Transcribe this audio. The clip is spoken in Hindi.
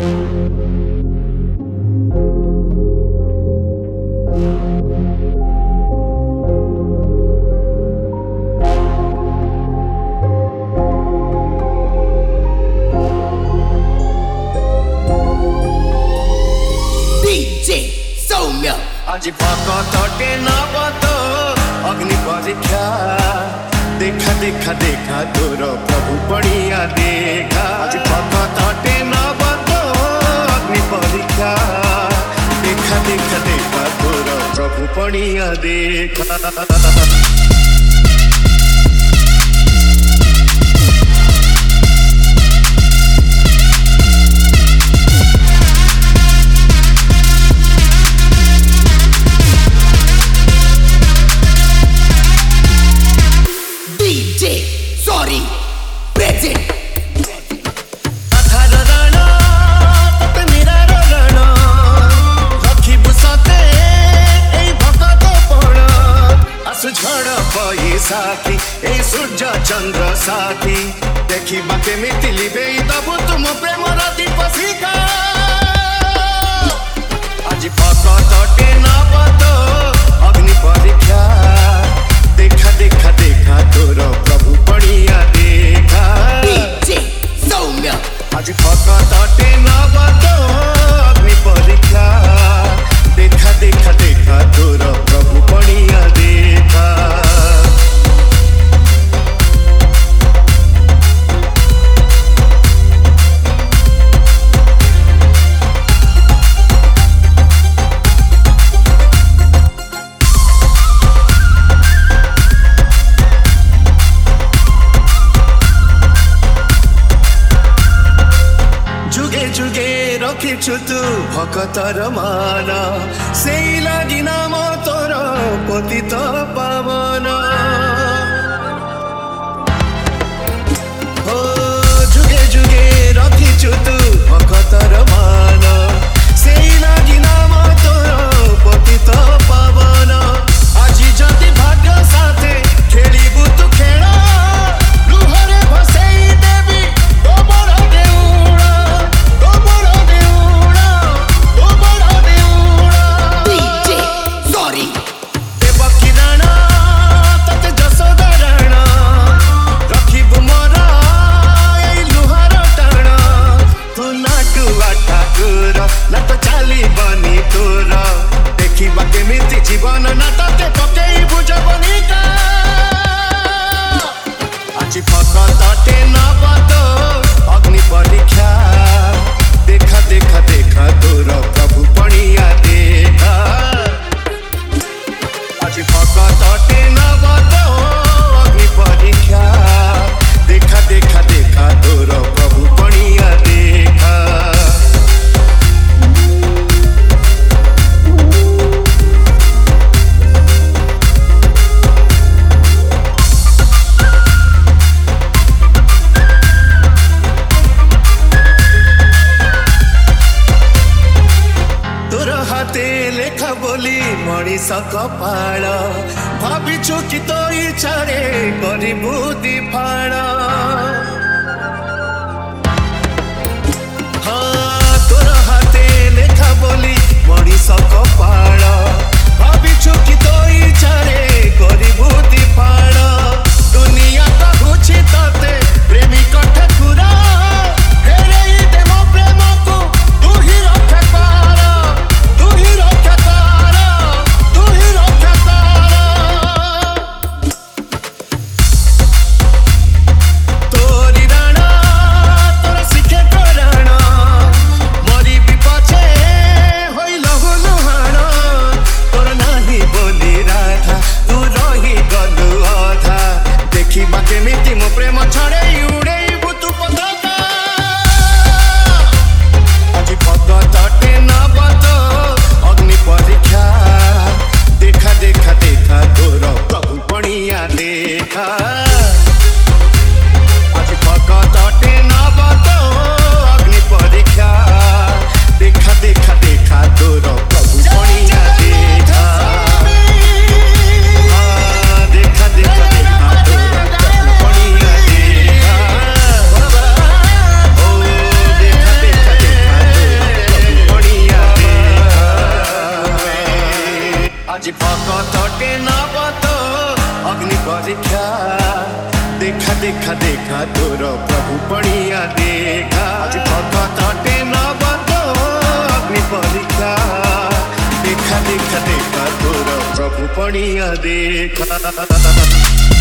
आज भकतटे नबत अग्नि परीक्षा देखा देखा देखा तोर प्रभु बढ़िया देखा। आज भकतटे नबत अग्नि परीक्षा देखा देखा देखा तोर प्रभु बढ़िया देखा। साथी ए सूर्य चंद्र साथी देखी बाके मितिली बे तबु तुम प्रेम दीप शिखा। आज भकतटे नबत अग्नि परीक्षा देखा देखा देखा तोर प्रभु बढ़िया देखा। आज भकतटे नबत अग्नि परीक्षा देखा देखा देखा तोर प्रभु बढ़िया देखा। रखिछु तू भकतर मान सेई लागि नाम तोर पतित पावन। हो जुगे जुगे रखिछु तू भकतर मान सेई लागि नाम तोर पतित पावन। आज जति भाग्य साथे खेलिबु तू खेल लुहरे भसेई देवी तोमर जीवन नाटके पकई बुझबनी का। आज भकतटे नबत अग्नि परीक्षा देखा देखा देखा तोर प्रभु बढ़िया देखा। आज भकतटे नबत अग्नि परीक्षा देखा देखा देखा तोर प्रभु बढ़िया देखा। लेखा बोली मनीष कपाल भाविछु कि तो इच्छारे गरिबु दिफाण। हाँ तोर हाथे लेखा बोली मनीष कपाल भाविछु कि तो इच्छारे गरिबु दिफाण। दुनिया कहुछि तते प्रेमिक ठाकुर फेरेई दे मो प्रेम को तू ही रखे पार तू ही रखे पार तू ही रखे पार। तोरी आज भगतटे नबत अग्नि परीक्षा देखा देखा देखा तोर प्रभु पणिया देखा आज भगतटे नबत अग्नि परीक्षा देखा देखा देखा तोर प्रभु पणिया देखा